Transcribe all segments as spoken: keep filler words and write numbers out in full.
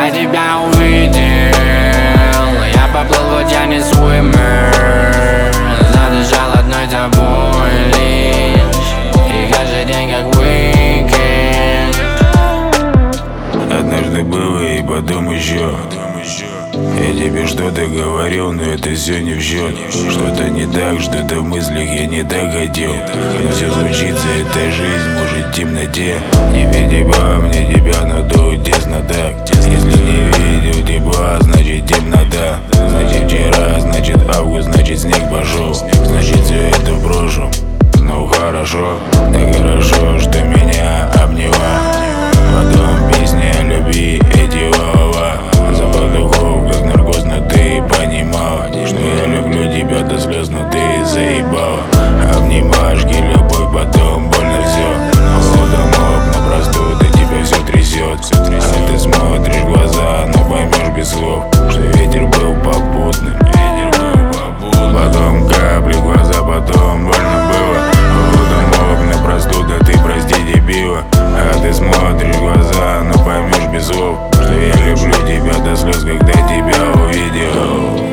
Когда тебя увидел, я поплыл в океане свой мир. Задышал одной тобой лишь, и каждый день как уикенд. Однажды было и потом еще. Я тебе что-то говорил, но это все не в счет. Что-то не так, что-то в мыслях я не так хотел. Но все случится, это жизнь, может в темноте. Не види по мне тебя, но тут тесно так. Если не видел тепла, значит темнота. Значит вчера, значит август, значит снег пошел. Значит все это в прошлом. Ну хорошо, так хорошо, что меня обняла. Потом песня о любви, эти слова. Запах духов, как наркоз, но ты понимала, что я люблю тебя до слез, но ты заебала. Обнимашки, любовь, потом больно все. Холодом окна, простуда, тебя все трясет. А ты смотришь в глаза, но поймешь без слов, что ветер был попутным. Потом капли в глаза, потом больно было. Холодом окна, простуда, ты прости, дебила. А ты смотришь в глаза, но поймешь без слов, что я люблю тебя до слез, когда тебя увидел.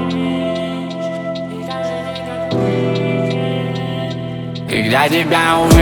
Когда тебя увидел,